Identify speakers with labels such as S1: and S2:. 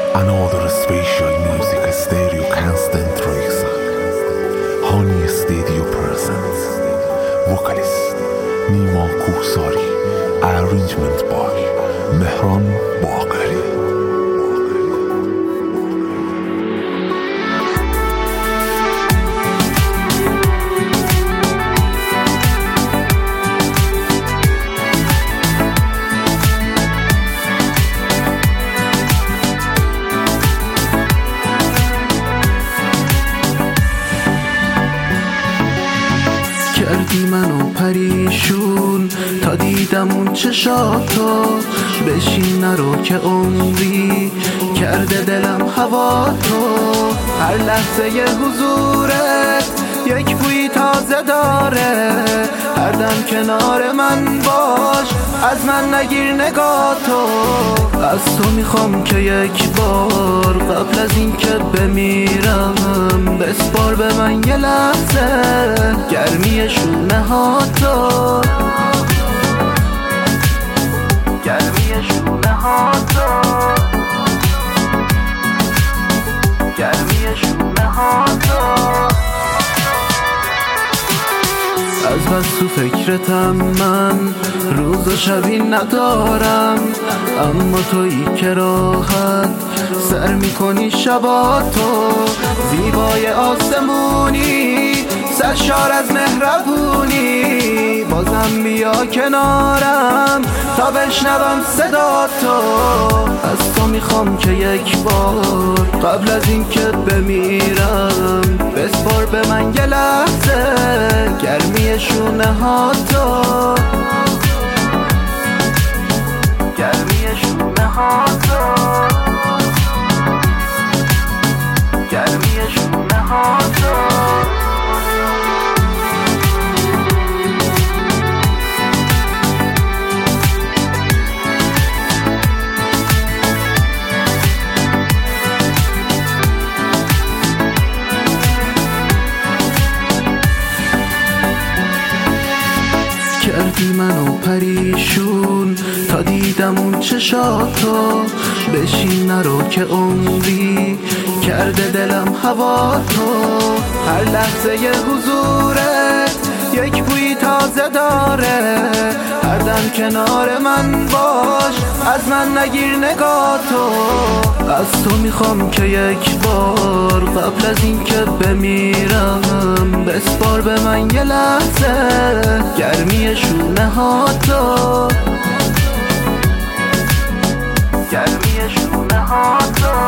S1: Another spatial music stereo constant tracer. Honey studio presents. Vocalist Nima Kusari. Arrangement by Mehran Bagheri.
S2: کردی منو پریشون تا دیدم اون چشاتو. بشین نرو که عمری کرده دلم هوا تو. هر لحظه ی حضورت یک بوی تازه داره. هر دم کنار من باش، از من نگیر نگاتو. از تو میخوام که یک بار قبل از این که بمیرم بسپار به من یه لحظه گرمی شونه ها تو. گرمی شونه ها تو. گرمی شونه ها تو. از بس تو فکرتم من روز و شبی ندارم. اما تویی که راحت سر میکنی شباتو. زیبای آسمونی سرشار از مهربونی. بازم بیا کنارم تا بشنوم صداتو. از تو میخوام که یک بار قبل از این که بمیرم بسپار به من یه لحظه گرمی شونه ها تو. گرمی شونه ها تو. گرمی شونه ها تو. کردی منو پریشون تا دیدم اون چشاتو. بشین نرو که عمری کرده دلم هوا تو. هر لحظه ی حضورت یک بوی تازه داره. هر دم کنار من باش، از من نگیر نگاتو. از تو میخوام که یک بار قبل از این که بمیرم بسپار به من یه لحظه گرمی شونه ها تو. گرمی شونه ها تو.